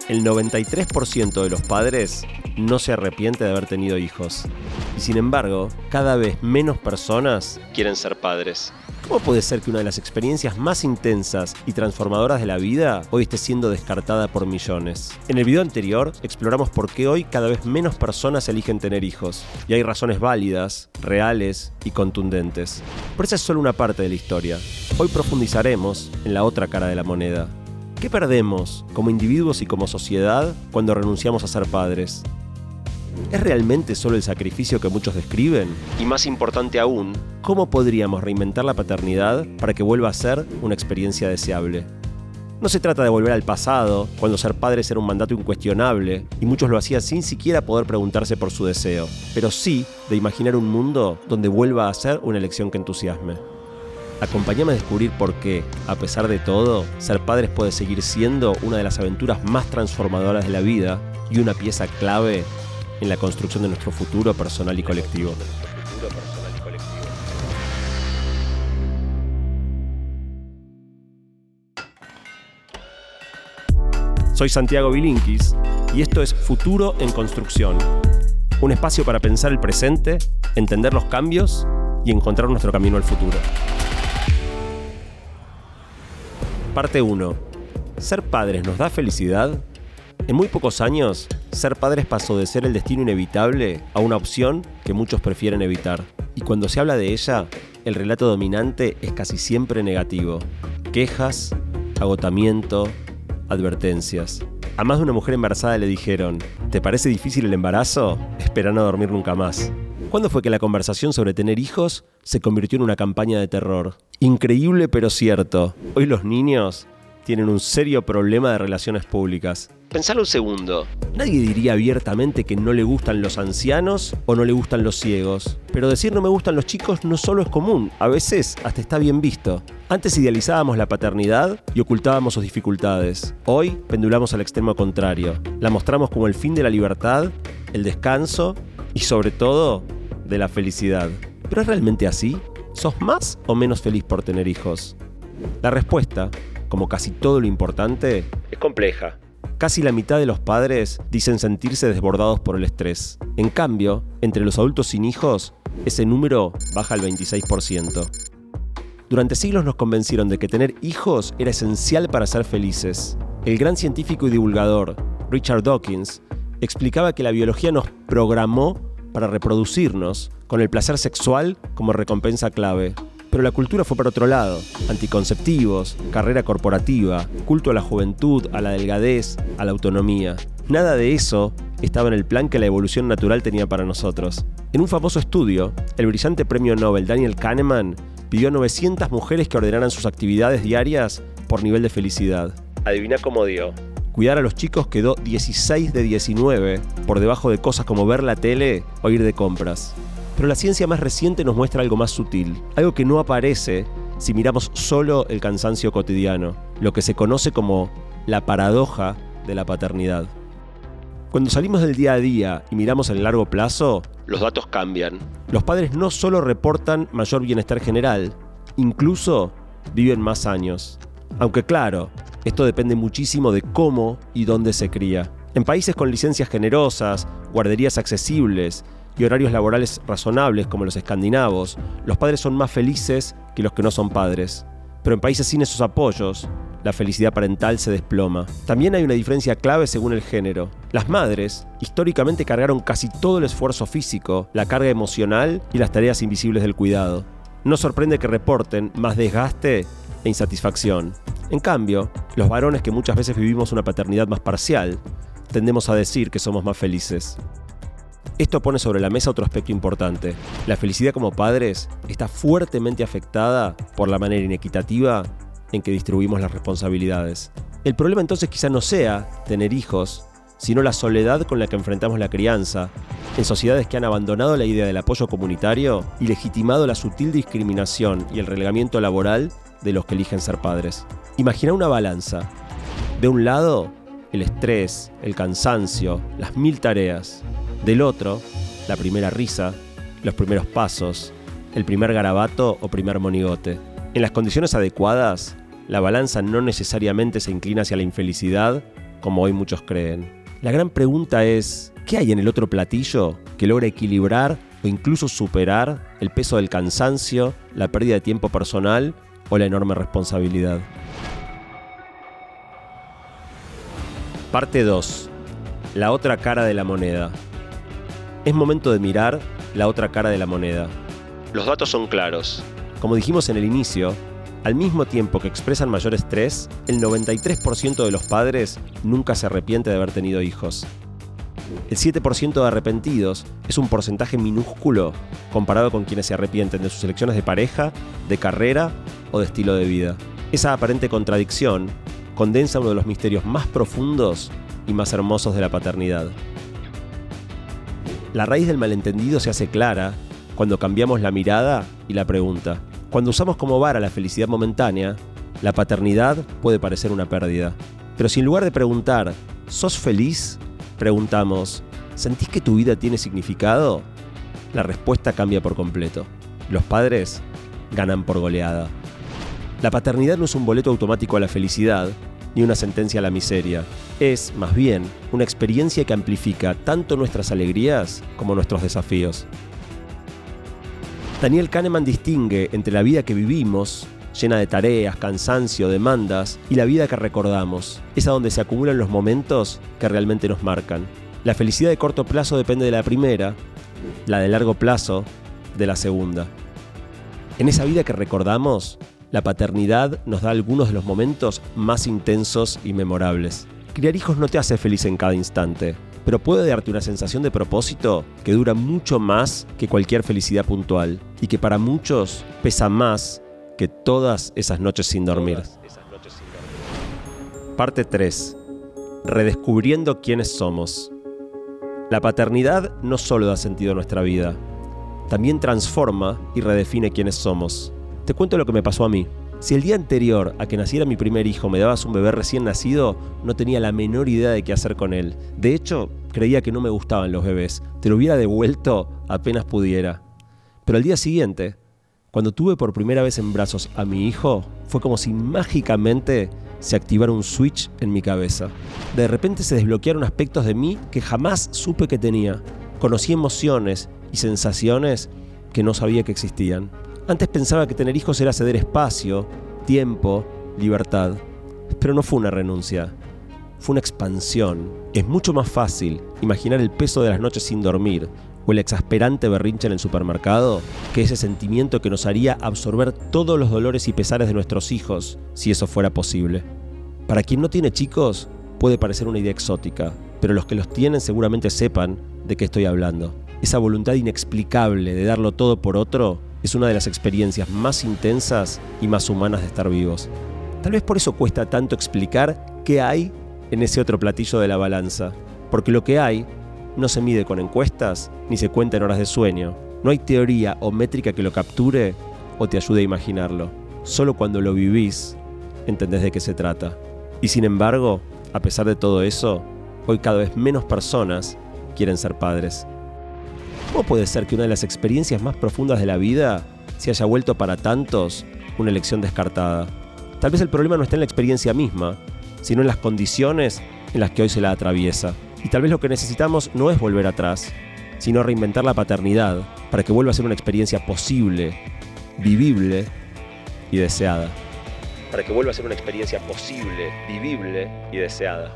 el 93% de los padres no se arrepiente de haber tenido hijos. Y sin embargo, cada vez menos personas quieren ser padres. ¿Cómo puede ser que una de las experiencias más intensas y transformadoras de la vida hoy esté siendo descartada por millones? En el video anterior exploramos por qué hoy cada vez menos personas eligen tener hijos. Y hay razones válidas, reales y contundentes. Pero esa es solo una parte de la historia. Hoy profundizaremos en la otra cara de la moneda. ¿Qué perdemos como individuos y como sociedad cuando renunciamos a ser padres? ¿Es realmente solo el sacrificio que muchos describen? Y más importante aún, ¿cómo podríamos reinventar la paternidad para que vuelva a ser una experiencia deseable? No se trata de volver al pasado, cuando ser padres era un mandato incuestionable y muchos lo hacían sin siquiera poder preguntarse por su deseo, pero sí de imaginar un mundo donde vuelva a ser una elección que entusiasme. Acompáñame a descubrir por qué, a pesar de todo, ser padres puede seguir siendo una de las aventuras más transformadoras de la vida y una pieza clave en la construcción de nuestro futuro personal y colectivo. Soy Santiago Bilinkis y esto es Futuro en Construcción, un espacio para pensar el presente, entender los cambios y encontrar nuestro camino al futuro. Parte 1. ¿Ser padres nos da felicidad? En muy pocos años, ser padres pasó de ser el destino inevitable a una opción que muchos prefieren evitar. Y cuando se habla de ella, el relato dominante es casi siempre negativo. Quejas, agotamiento, advertencias. A más de una mujer embarazada le dijeron: ¿te parece difícil el embarazo? Espera no dormir nunca más. ¿Cuándo fue que la conversación sobre tener hijos se convirtió en una campaña de terror? Increíble pero cierto. Hoy los niños tienen un serio problema de relaciones públicas. Pensalo un segundo. Nadie diría abiertamente que no le gustan los ancianos o no le gustan los ciegos. Pero decir no me gustan los chicos no solo es común, a veces hasta está bien visto. Antes idealizábamos la paternidad y ocultábamos sus dificultades. Hoy pendulamos al extremo contrario. La mostramos como el fin de la libertad, el descanso y sobre todo de la felicidad. ¿Pero es realmente así? ¿Sos más o menos feliz por tener hijos? La respuesta, como casi todo lo importante, es compleja. Casi la mitad de los padres dicen sentirse desbordados por el estrés. En cambio, entre los adultos sin hijos, ese número baja al 26%. Durante siglos nos convencieron de que tener hijos era esencial para ser felices. El gran científico y divulgador Richard Dawkins explicaba que la biología nos programó para reproducirnos, con el placer sexual como recompensa clave. Pero la cultura fue por otro lado: anticonceptivos, carrera corporativa, culto a la juventud, a la delgadez, a la autonomía. Nada de eso estaba en el plan que la evolución natural tenía para nosotros. En un famoso estudio, el brillante premio Nobel Daniel Kahneman pidió a 900 mujeres que ordenaran sus actividades diarias por nivel de felicidad. Adivina cómo dio. Cuidar a los chicos quedó 16 de 19, por debajo de cosas como ver la tele o ir de compras. Pero la ciencia más reciente nos muestra algo más sutil, algo que no aparece si miramos solo el cansancio cotidiano, lo que se conoce como la paradoja de la paternidad. Cuando salimos del día a día y miramos el largo plazo, los datos cambian. Los padres no solo reportan mayor bienestar general, incluso viven más años. Aunque claro, esto depende muchísimo de cómo y dónde se cría. En países con licencias generosas, guarderías accesibles y horarios laborales razonables como los escandinavos, los padres son más felices que los que no son padres. Pero en países sin esos apoyos, la felicidad parental se desploma. También hay una diferencia clave según el género. Las madres históricamente cargaron casi todo el esfuerzo físico, la carga emocional y las tareas invisibles del cuidado. No sorprende que reporten más desgaste e insatisfacción. En cambio, los varones, que muchas veces vivimos una paternidad más parcial, tendemos a decir que somos más felices. Esto pone sobre la mesa otro aspecto importante. La felicidad como padres está fuertemente afectada por la manera inequitativa en que distribuimos las responsabilidades. El problema entonces quizá no sea tener hijos, sino la soledad con la que enfrentamos la crianza, en sociedades que han abandonado la idea del apoyo comunitario y legitimado la sutil discriminación y el relegamiento laboral de los que eligen ser padres. Imagina una balanza. De un lado, el estrés, el cansancio, las 1000 tareas. Del otro, la primera risa, los primeros pasos, el primer garabato o primer monigote. En las condiciones adecuadas, la balanza no necesariamente se inclina hacia la infelicidad, como hoy muchos creen. La gran pregunta es, ¿qué hay en el otro platillo que logra equilibrar o incluso superar el peso del cansancio, la pérdida de tiempo personal o la enorme responsabilidad? Parte 2. La otra cara de la moneda. Es momento de mirar la otra cara de la moneda. Los datos son claros. Como dijimos en el inicio, al mismo tiempo que expresan mayor estrés, el 93% de los padres nunca se arrepiente de haber tenido hijos. El 7% de arrepentidos es un porcentaje minúsculo comparado con quienes se arrepienten de sus elecciones de pareja, de carrera o de estilo de vida. Esa aparente contradicción condensa uno de los misterios más profundos y más hermosos de la paternidad. La raíz del malentendido se hace clara cuando cambiamos la mirada y la pregunta. Cuando usamos como vara la felicidad momentánea, la paternidad puede parecer una pérdida. Pero si en lugar de preguntar, ¿sos feliz?, preguntamos, ¿sentís que tu vida tiene significado?, la respuesta cambia por completo. Los padres ganan por goleada. La paternidad no es un boleto automático a la felicidad, ni una sentencia a la miseria. Es, más bien, una experiencia que amplifica tanto nuestras alegrías como nuestros desafíos. Daniel Kahneman distingue entre la vida que vivimos, llena de tareas, cansancio, demandas, y la vida que recordamos, esa donde se acumulan los momentos que realmente nos marcan. La felicidad de corto plazo depende de la primera, la de largo plazo de la segunda. En esa vida que recordamos, la paternidad nos da algunos de los momentos más intensos y memorables. Criar hijos no te hace feliz en cada instante, pero puede darte una sensación de propósito que dura mucho más que cualquier felicidad puntual y que para muchos pesa más que todas esas noches sin dormir. Parte 3. Redescubriendo quiénes somos. La paternidad no solo da sentido a nuestra vida, también transforma y redefine quiénes somos. Te cuento lo que me pasó a mí. Si el día anterior a que naciera mi primer hijo me dabas un bebé recién nacido, no tenía la menor idea de qué hacer con él. De hecho, creía que no me gustaban los bebés. Te lo hubiera devuelto apenas pudiera. Pero al día siguiente, cuando tuve por primera vez en brazos a mi hijo, fue como si mágicamente se activara un switch en mi cabeza. De repente se desbloquearon aspectos de mí que jamás supe que tenía. Conocí emociones y sensaciones que no sabía que existían. Antes pensaba que tener hijos era ceder espacio, tiempo, libertad. Pero no fue una renuncia, fue una expansión. Es mucho más fácil imaginar el peso de las noches sin dormir o el exasperante berrinche en el supermercado que ese sentimiento que nos haría absorber todos los dolores y pesares de nuestros hijos, si eso fuera posible. Para quien no tiene chicos, puede parecer una idea exótica, pero los que los tienen seguramente sepan de qué estoy hablando. Esa voluntad inexplicable de darlo todo por otro es una de las experiencias más intensas y más humanas de estar vivos. Tal vez por eso cuesta tanto explicar qué hay en ese otro platillo de la balanza, porque lo que hay no se mide con encuestas ni se cuenta en horas de sueño. No hay teoría o métrica que lo capture o te ayude a imaginarlo. Solo cuando lo vivís entendés de qué se trata. Y sin embargo, a pesar de todo eso, hoy cada vez menos personas quieren ser padres. ¿Cómo puede ser que una de las experiencias más profundas de la vida se haya vuelto para tantos una elección descartada? Tal vez el problema no está en la experiencia misma, sino en las condiciones en las que hoy se la atraviesa. Y tal vez lo que necesitamos no es volver atrás, sino reinventar la paternidad para que vuelva a ser una experiencia posible, vivible y deseada. Para que vuelva a ser una experiencia posible, vivible y deseada.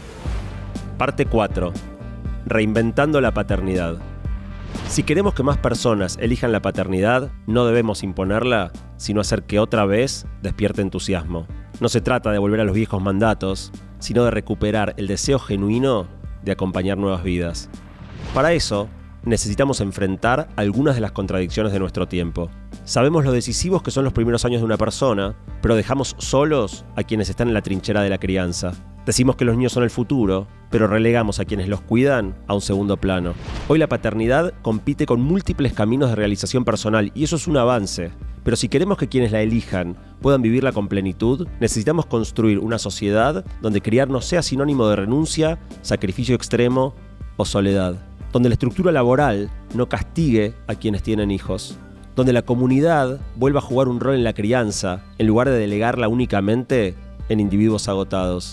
Parte 4. Reinventando la paternidad. Si queremos que más personas elijan la paternidad, no debemos imponerla, sino hacer que otra vez despierte entusiasmo. No se trata de volver a los viejos mandatos, sino de recuperar el deseo genuino de acompañar nuevas vidas. Para eso, necesitamos enfrentar algunas de las contradicciones de nuestro tiempo. Sabemos lo decisivos que son los primeros años de una persona, pero dejamos solos a quienes están en la trinchera de la crianza. Decimos que los niños son el futuro, pero relegamos a quienes los cuidan a un segundo plano. Hoy la paternidad compite con múltiples caminos de realización personal y eso es un avance. Pero si queremos que quienes la elijan puedan vivirla con plenitud, necesitamos construir una sociedad donde criar no sea sinónimo de renuncia, sacrificio extremo o soledad. Donde la estructura laboral no castigue a quienes tienen hijos. Donde la comunidad vuelva a jugar un rol en la crianza, en lugar de delegarla únicamente en individuos agotados.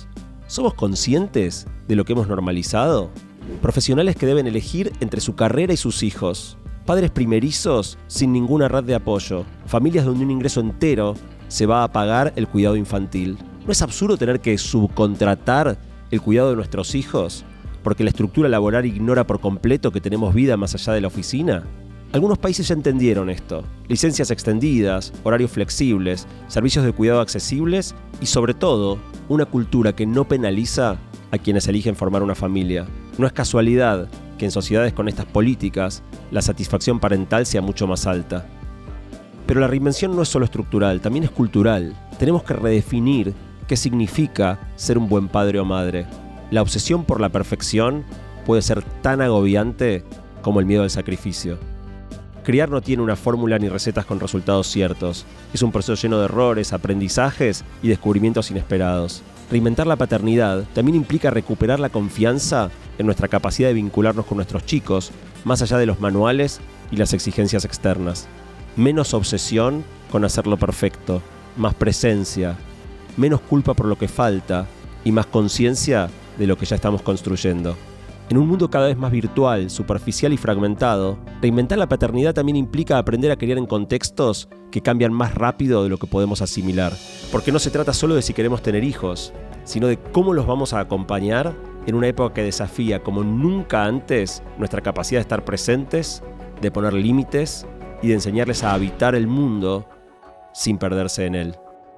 ¿Somos conscientes de lo que hemos normalizado? Profesionales que deben elegir entre su carrera y sus hijos. Padres primerizos sin ninguna red de apoyo. Familias donde un ingreso entero se va a pagar el cuidado infantil. ¿No es absurdo tener que subcontratar el cuidado de nuestros hijos porque la estructura laboral ignora por completo que tenemos vida más allá de la oficina? Algunos países ya entendieron esto. Licencias extendidas, horarios flexibles, servicios de cuidado accesibles y, sobre todo, una cultura que no penaliza a quienes eligen formar una familia. No es casualidad que en sociedades con estas políticas la satisfacción parental sea mucho más alta. Pero la reinvención no es solo estructural, también es cultural. Tenemos que redefinir qué significa ser un buen padre o madre. La obsesión por la perfección puede ser tan agobiante como el miedo al sacrificio. Criar no tiene una fórmula ni recetas con resultados ciertos. Es un proceso lleno de errores, aprendizajes y descubrimientos inesperados. Reinventar la paternidad también implica recuperar la confianza en nuestra capacidad de vincularnos con nuestros chicos, más allá de los manuales y las exigencias externas. Menos obsesión con hacerlo perfecto, más presencia, menos culpa por lo que falta y más conciencia de lo que ya estamos construyendo. En un mundo cada vez más virtual, superficial y fragmentado, reinventar la paternidad también implica aprender a criar en contextos que cambian más rápido de lo que podemos asimilar. Porque no se trata solo de si queremos tener hijos, sino de cómo los vamos a acompañar en una época que desafía como nunca antes nuestra capacidad de estar presentes, de poner límites y de enseñarles a habitar el mundo sin perderse en él.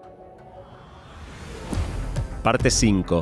Parte 5.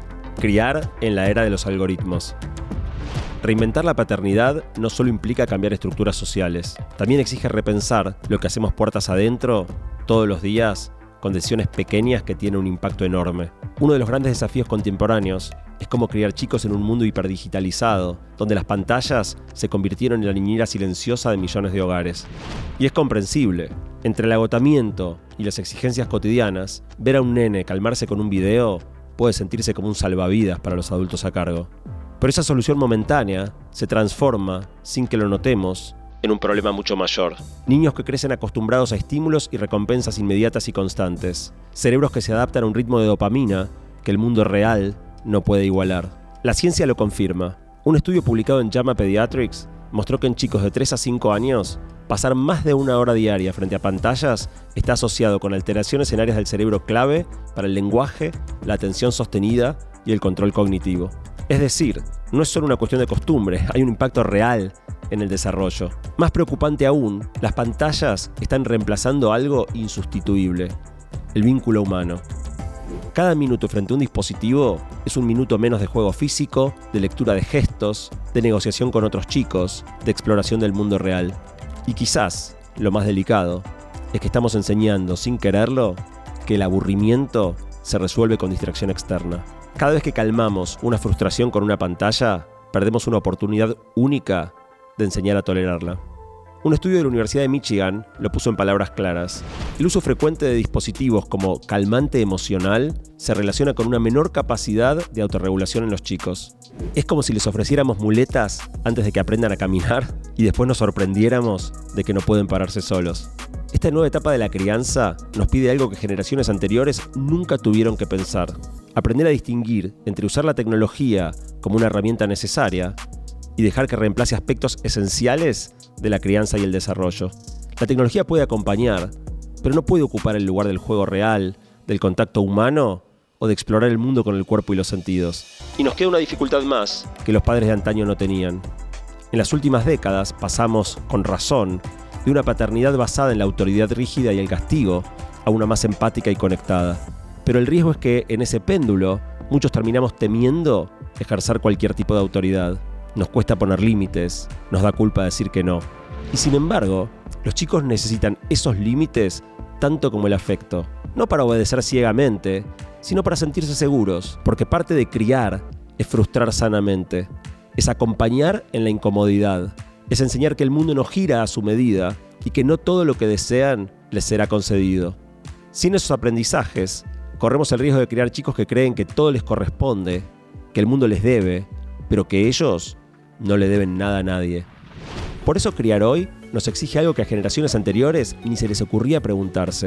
Criar en la era de los algoritmos. Reinventar la paternidad no solo implica cambiar estructuras sociales, también exige repensar lo que hacemos puertas adentro todos los días con decisiones pequeñas que tienen un impacto enorme. Uno de los grandes desafíos contemporáneos es cómo criar chicos en un mundo hiperdigitalizado, donde las pantallas se convirtieron en la niñera silenciosa de millones de hogares. Y es comprensible. Entre el agotamiento y las exigencias cotidianas, ver a un nene calmarse con un video puede sentirse como un salvavidas para los adultos a cargo. Pero esa solución momentánea se transforma, sin que lo notemos, en un problema mucho mayor. Niños que crecen acostumbrados a estímulos y recompensas inmediatas y constantes. Cerebros que se adaptan a un ritmo de dopamina que el mundo real no puede igualar. La ciencia lo confirma. Un estudio publicado en JAMA Pediatrics mostró que en chicos de 3 a 5 años, pasar más de 1 hora diaria frente a pantallas está asociado con alteraciones en áreas del cerebro clave para el lenguaje, la atención sostenida y el control cognitivo. Es decir, no es solo una cuestión de costumbre, hay un impacto real en el desarrollo. Más preocupante aún, las pantallas están reemplazando algo insustituible: el vínculo humano. Cada minuto frente a un dispositivo es un minuto menos de juego físico, de lectura de gestos, de negociación con otros chicos, de exploración del mundo real. Y quizás, lo más delicado, es que estamos enseñando, sin quererlo, que el aburrimiento se resuelve con distracción externa. Cada vez que calmamos una frustración con una pantalla, perdemos una oportunidad única de enseñar a tolerarla. Un estudio de la Universidad de Michigan lo puso en palabras claras. El uso frecuente de dispositivos como calmante emocional se relaciona con una menor capacidad de autorregulación en los chicos. Es como si les ofreciéramos muletas antes de que aprendan a caminar y después nos sorprendiéramos de que no pueden pararse solos. Esta nueva etapa de la crianza nos pide algo que generaciones anteriores nunca tuvieron que pensar: aprender a distinguir entre usar la tecnología como una herramienta necesaria y dejar que reemplace aspectos esenciales de la crianza y el desarrollo. La tecnología puede acompañar, pero no puede ocupar el lugar del juego real, del contacto humano o de explorar el mundo con el cuerpo y los sentidos. Y nos queda una dificultad más que los padres de antaño no tenían. En las últimas décadas pasamos, con razón, de una paternidad basada en la autoridad rígida y el castigo a una más empática y conectada. Pero el riesgo es que en ese péndulo muchos terminamos temiendo ejercer cualquier tipo de autoridad. Nos cuesta poner límites, nos da culpa decir que no. Y sin embargo, los chicos necesitan esos límites tanto como el afecto. No para obedecer ciegamente, sino para sentirse seguros. Porque parte de criar es frustrar sanamente. Es acompañar en la incomodidad. Es enseñar que el mundo no gira a su medida y que no todo lo que desean les será concedido. Sin esos aprendizajes, corremos el riesgo de criar chicos que creen que todo les corresponde, que el mundo les debe, pero que ellos no le deben nada a nadie. Por eso criar hoy nos exige algo que a generaciones anteriores ni se les ocurría preguntarse: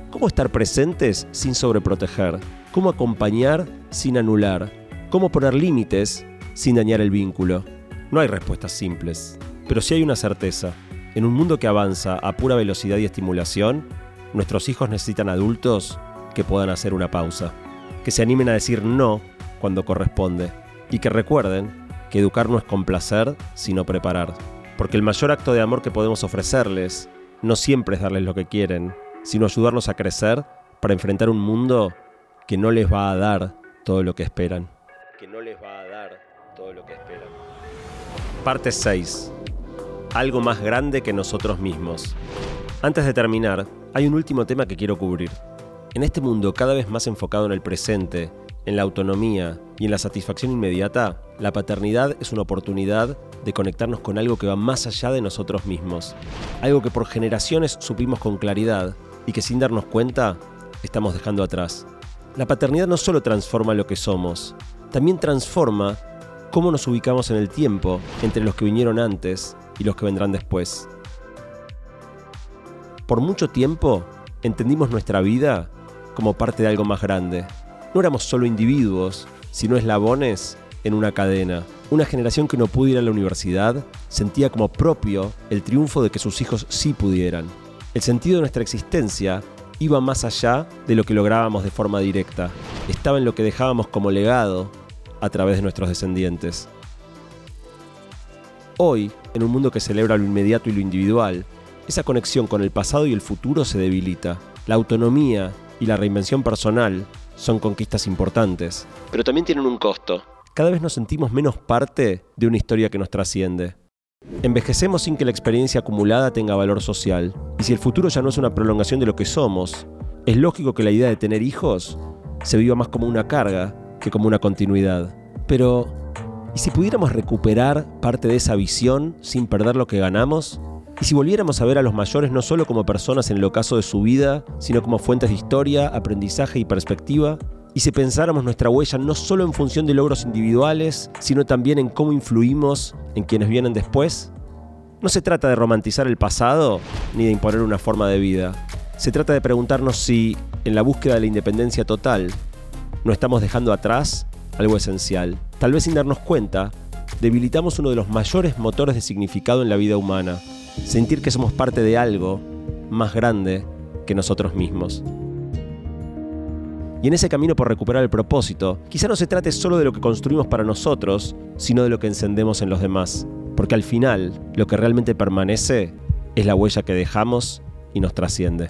¿Cómo estar presentes sin sobreproteger? ¿Cómo acompañar sin anular? ¿Cómo poner límites sin dañar el vínculo? No hay respuestas simples, pero sí hay una certeza. En un mundo que avanza a pura velocidad y estimulación, nuestros hijos necesitan adultos que puedan hacer una pausa, que se animen a decir no cuando corresponde y que recuerden que educar no es complacer, sino preparar. Porque el mayor acto de amor que podemos ofrecerles no siempre es darles lo que quieren, sino ayudarlos a crecer para enfrentar un mundo que no les va a dar todo lo que esperan. Parte 6. Algo más grande que nosotros mismos. Antes de terminar, hay un último tema que quiero cubrir. En este mundo cada vez más enfocado en el presente, en la autonomía y en la satisfacción inmediata, la paternidad es una oportunidad de conectarnos con algo que va más allá de nosotros mismos. Algo que por generaciones supimos con claridad y que sin darnos cuenta estamos dejando atrás. La paternidad no solo transforma lo que somos, también transforma cómo nos ubicamos en el tiempo entre los que vinieron antes y los que vendrán después. Por mucho tiempo entendimos nuestra vida como parte de algo más grande. No éramos solo individuos, sino eslabones en una cadena. Una generación que no pudo ir a la universidad sentía como propio el triunfo de que sus hijos sí pudieran. El sentido de nuestra existencia iba más allá de lo que lográbamos de forma directa. Estaba en lo que dejábamos como legado a través de nuestros descendientes. Hoy, en un mundo que celebra lo inmediato y lo individual, esa conexión con el pasado y el futuro se debilita. La autonomía y la reinvención personal son conquistas importantes, pero también tienen un costo. Cada vez nos sentimos menos parte de una historia que nos trasciende. Envejecemos sin que la experiencia acumulada tenga valor social. Y si el futuro ya no es una prolongación de lo que somos, es lógico que la idea de tener hijos se viva más como una carga que como una continuidad. Pero, ¿y si pudiéramos recuperar parte de esa visión sin perder lo que ganamos? ¿Y si volviéramos a ver a los mayores no solo como personas en el ocaso de su vida, sino como fuentes de historia, aprendizaje y perspectiva? ¿Y si pensáramos nuestra huella no solo en función de logros individuales, sino también en cómo influimos en quienes vienen después? No se trata de romantizar el pasado ni de imponer una forma de vida. Se trata de preguntarnos si, en la búsqueda de la independencia total, no estamos dejando atrás algo esencial. Tal vez sin darnos cuenta, debilitamos uno de los mayores motores de significado en la vida humana. Sentir que somos parte de algo más grande que nosotros mismos. Y en ese camino por recuperar el propósito, quizá no se trate solo de lo que construimos para nosotros, sino de lo que encendemos en los demás. Porque al final, lo que realmente permanece es la huella que dejamos y nos trasciende.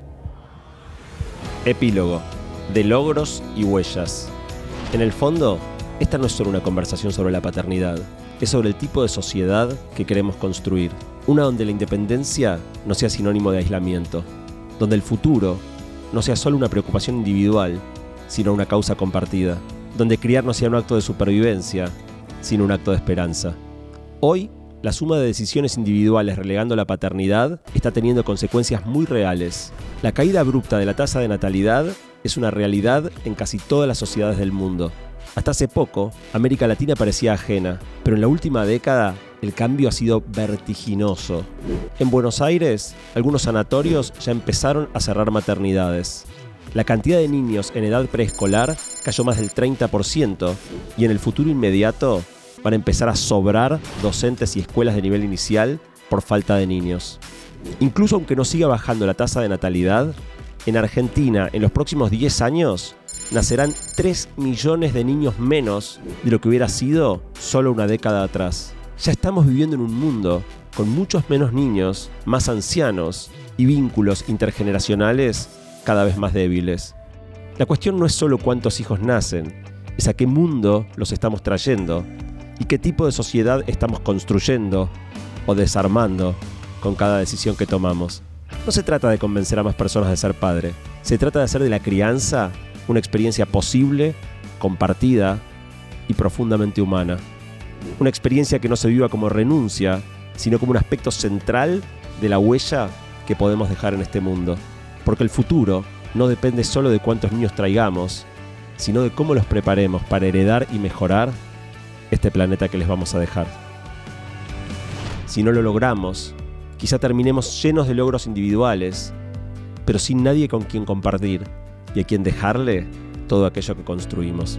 Epílogo. De logros y huellas. En el fondo, esta no es solo una conversación sobre la paternidad, es sobre el tipo de sociedad que queremos construir. Una donde la independencia no sea sinónimo de aislamiento, donde el futuro no sea solo una preocupación individual, sino una causa compartida, donde criar no sea un acto de supervivencia, sino un acto de esperanza. Hoy, la suma de decisiones individuales relegando la paternidad está teniendo consecuencias muy reales. La caída abrupta de la tasa de natalidad es una realidad en casi todas las sociedades del mundo. Hasta hace poco, América Latina parecía ajena, pero en la última década el cambio ha sido vertiginoso. En Buenos Aires, algunos sanatorios ya empezaron a cerrar maternidades. La cantidad de niños en edad preescolar cayó más del 30% y en el futuro inmediato van a empezar a sobrar docentes y escuelas de nivel inicial por falta de niños. Incluso aunque no siga bajando la tasa de natalidad, en Argentina en los próximos 10 años nacerán 3 millones de niños menos de lo que hubiera sido solo una década atrás. Ya estamos viviendo en un mundo con muchos menos niños, más ancianos y vínculos intergeneracionales cada vez más débiles. La cuestión no es solo cuántos hijos nacen, es a qué mundo los estamos trayendo y qué tipo de sociedad estamos construyendo o desarmando con cada decisión que tomamos. No se trata de convencer a más personas de ser padre, se trata de hacer de la crianza una experiencia posible, compartida y profundamente humana. Una experiencia que no se viva como renuncia, sino como un aspecto central de la huella que podemos dejar en este mundo. Porque el futuro no depende solo de cuántos niños traigamos, sino de cómo los preparemos para heredar y mejorar este planeta que les vamos a dejar. Si no lo logramos, quizá terminemos llenos de logros individuales, pero sin nadie con quien compartir y a quien dejarle todo aquello que construimos.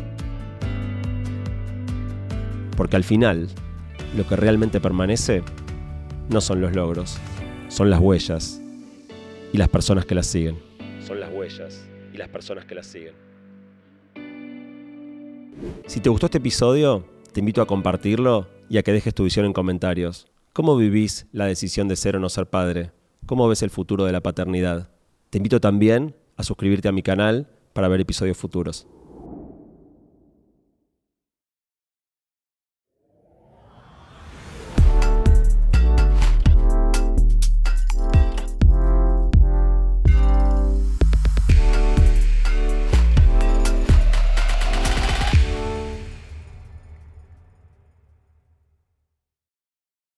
Porque al final, lo que realmente permanece no son los logros, son las huellas y las personas que las siguen. Son las huellas y las personas que las siguen. Si te gustó este episodio, te invito a compartirlo y a que dejes tu visión en comentarios. ¿Cómo vivís la decisión de ser o no ser padre? ¿Cómo ves el futuro de la paternidad? Te invito también a suscribirte a mi canal para ver episodios futuros.